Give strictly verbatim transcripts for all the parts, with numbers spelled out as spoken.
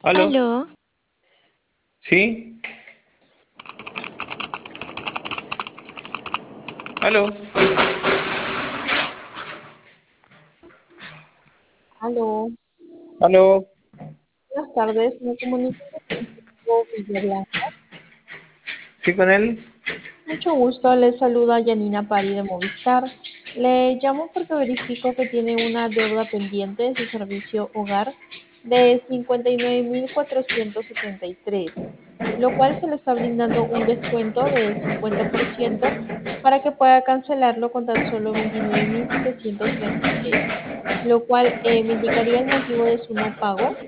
¿Aló? Aló, ¿Sí? ¿Aló? Aló, ¿Aló? buenas tardes. Me comunico con Francisco Villarreal. ¿Sí con él? Mucho gusto, les saluda Yanina Pari de Movistar. Le llamo porque verifico que tiene una deuda pendiente de su servicio hogar de cincuenta y nueve mil cuatrocientos setenta y tres, lo cual se le está brindando un descuento del cincuenta por ciento para que pueda cancelarlo con tan solo veintinueve mil setecientos treinta y tres, lo cual eh, me indicaría el motivo de su no pago.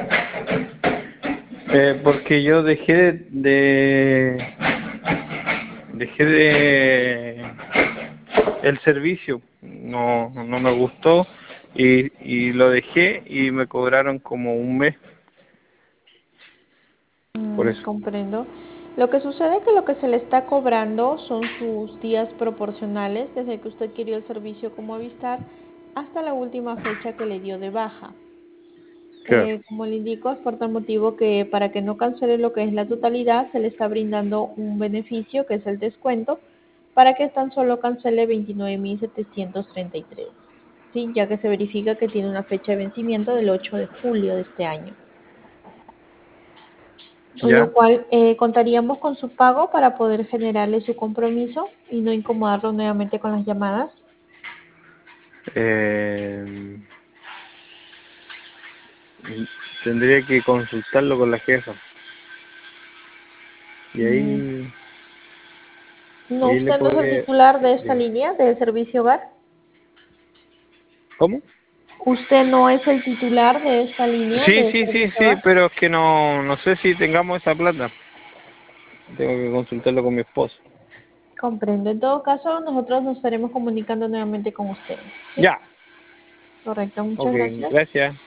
Eh, porque yo dejé de, dejé de el servicio, no, no me gustó y, y lo dejé y me cobraron como un mes por Mm, eso. comprendo. Lo que sucede es que lo que se le está cobrando son sus días proporcionales desde que usted adquirió el servicio como Avistar hasta la última fecha que le dio de baja. Claro. Eh, como le indico, es por tal motivo que para que no cancele lo que es la totalidad, se le está brindando un beneficio que es el descuento para que tan solo cancele veintinueve mil setecientos treinta y tres. Sí, ya que se verifica que tiene una fecha de vencimiento del ocho de julio de este año. Lo ¿Ya? cual eh, contaríamos con su pago para poder generarle su compromiso y no incomodarlo nuevamente con las llamadas. Eh, Tendría que consultarlo con la jefa y Mm, ahí, No, ahí le usted no es el puede... titular de esta Dime. línea de servicio hogar. ¿Cómo? Usted no es el titular de esta línea Sí, de sí, sí, servicio sí, hogar. pero es que no, no sé si tengamos esa plata. Tengo que consultarlo con mi esposo. Comprendo. En todo caso, nosotros nos estaremos comunicando nuevamente con usted. ¿Sí? Ya, Correcto. ok, Muchas gracias. gracias.